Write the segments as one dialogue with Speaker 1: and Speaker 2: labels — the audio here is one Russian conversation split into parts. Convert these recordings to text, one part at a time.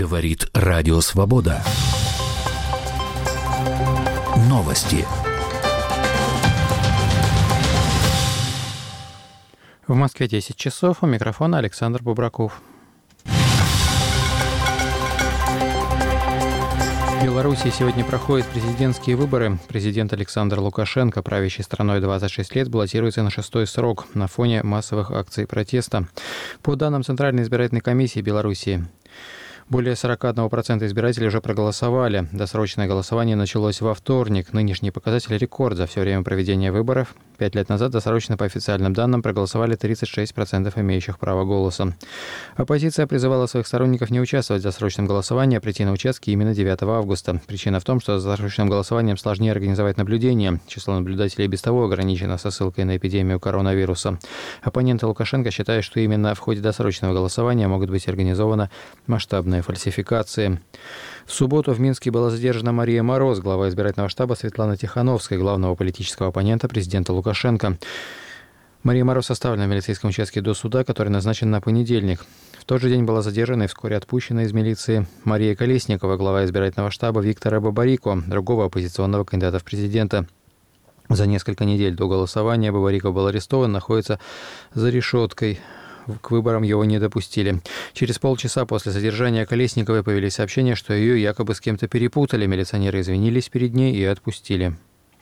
Speaker 1: Говорит Радио Свобода. Новости.
Speaker 2: В Москве 10 часов. У микрофона Александр Бубраков. В Беларуси сегодня проходят президентские выборы. Президент Александр Лукашенко, правящий страной 26 лет, баллотируется на 6-й срок на фоне массовых акций протеста. По данным Центральной избирательной комиссии Беларуси, более 41% избирателей уже проголосовали. Досрочное голосование началось во вторник. Нынешний показатель – рекорд за все время проведения выборов. 5 лет назад досрочно, по официальным данным, проголосовали 36% имеющих право голоса. Оппозиция призывала своих сторонников не участвовать в досрочном голосовании, а прийти на участки именно 9 августа. Причина в том, что с досрочным голосованием сложнее организовать наблюдение. Число наблюдателей без того ограничено со ссылкой на эпидемию коронавируса. Оппоненты Лукашенко считают, что именно в ходе досрочного голосования могут быть организованы масштабные фальсификации. В субботу в Минске была задержана Мария Мороз, глава избирательного штаба Светланы Тихановской, главного политического оппонента президента Лукашенко. Мария Мороз оставлена в милицейском участке до суда, который назначен на понедельник. В тот же день была задержана и вскоре отпущена из милиции Мария Колесникова, глава избирательного штаба Виктора Бабарико, другого оппозиционного кандидата в президенты. За несколько недель до голосования Бабарико был арестован, находится за решеткой. К выборам его не допустили. Через полчаса после задержания Колесниковой появились сообщения, что ее якобы с кем-то перепутали. Милиционеры извинились перед ней и отпустили.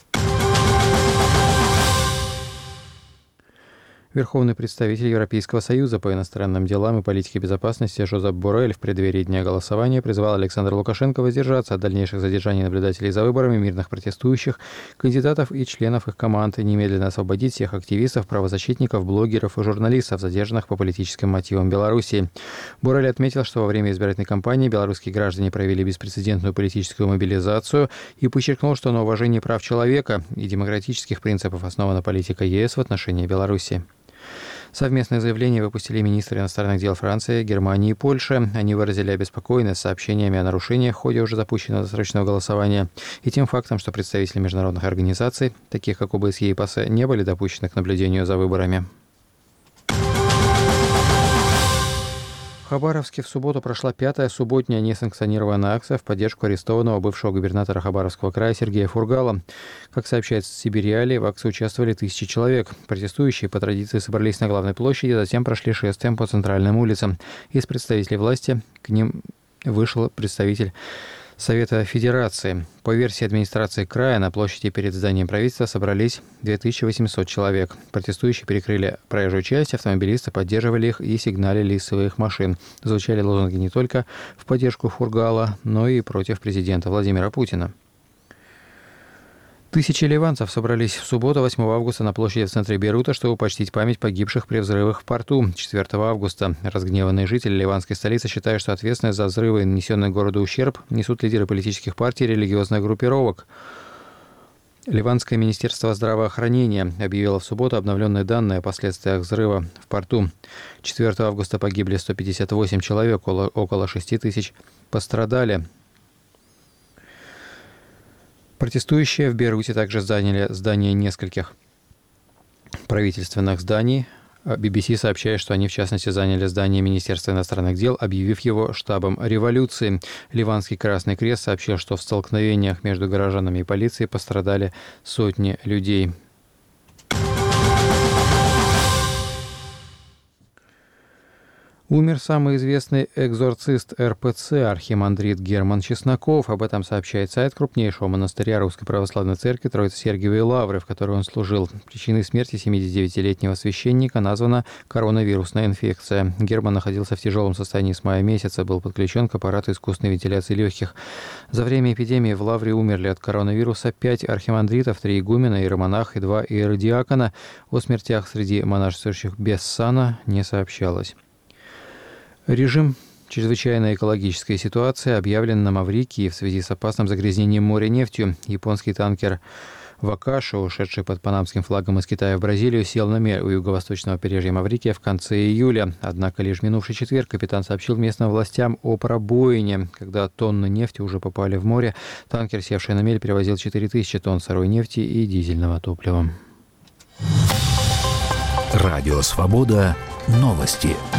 Speaker 2: Верховный представитель Европейского союза по иностранным делам и политике безопасности Жозеп Боррель в преддверии дня голосования призвал Александра Лукашенко воздержаться от дальнейших задержаний наблюдателей за выборами, мирных протестующих, кандидатов и членов их команд, и немедленно освободить всех активистов, правозащитников, блогеров и журналистов, задержанных по политическим мотивам Беларуси. Боррель отметил, что во время избирательной кампании белорусские граждане проявили беспрецедентную политическую мобилизацию и подчеркнул, что на уважении прав человека и демократических принципов основана политика ЕС в отношении Беларуси. Совместное заявление выпустили министры иностранных дел Франции, Германии и Польши. Они выразили обеспокоенность сообщениями о нарушениях в ходе уже запущенного досрочного голосования и тем фактом, что представители международных организаций, таких как ОБСЕ и ПАСЕ, не были допущены к наблюдению за выборами. В Хабаровске в субботу прошла 5-я субботняя несанкционированная акция в поддержку арестованного бывшего губернатора Хабаровского края Сергея Фургала. Как сообщает Сибириали, в акции участвовали 1000 человек. Протестующие по традиции собрались на главной площади, затем прошли шествием по центральным улицам. Из представителей власти к ним вышел представитель Совета Федерации. По версии администрации края, на площади перед зданием правительства собрались 2800 человек. Протестующие перекрыли проезжую часть, автомобилисты поддерживали их и сигналили из своих машин. Звучали лозунги не только в поддержку Фургала, но и против президента Владимира Путина. Тысячи ливанцев собрались в субботу, 8 августа, на площади в центре Бейрута, чтобы почтить память погибших при взрывах в порту 4 августа. Разгневанные жители ливанской столицы считают, что ответственность за взрывы и нанесенный городу ущерб несут лидеры политических партий и религиозных группировок. Ливанское министерство здравоохранения объявило в субботу обновленные данные о последствиях взрыва в порту. 4 августа погибли 158 человек, около 6 тысяч пострадали. Протестующие в Бейруте также заняли здания нескольких правительственных зданий. BBC сообщает, что они, в частности, заняли здание Министерства иностранных дел, объявив его штабом революции. Ливанский Красный Крест сообщил, что в столкновениях между горожанами и полицией пострадали сотни людей. Умер самый известный экзорцист РПЦ архимандрит Герман Чесноков. Об этом сообщает сайт крупнейшего монастыря Русской Православной Церкви Троице-Сергиевой Лавры, в которой он служил. Причиной смерти 79-летнего священника названа коронавирусная инфекция. Герман находился в тяжелом состоянии с мая месяца, был подключен к аппарату искусственной вентиляции легких. За время эпидемии в Лавре умерли от коронавируса 5 архимандритов, 3 игумена, иеромонах и 2 иеродиакона. О смертях среди монашествующих без сана не сообщалось. Режим чрезвычайной экологической ситуации объявлен на Маврикии в связи с опасным загрязнением моря нефтью. Японский танкер «Вакаши», ушедший под панамским флагом из Китая в Бразилию, сел на мель у юго-восточного побережья Маврикия в конце июля. Однако лишь в минувший четверг капитан сообщил местным властям о пробоине. Когда тонны нефти уже попали в море, танкер, севший на мель, перевозил 4000 тонн сырой нефти и дизельного топлива.
Speaker 1: Радио «Свобода». Новости.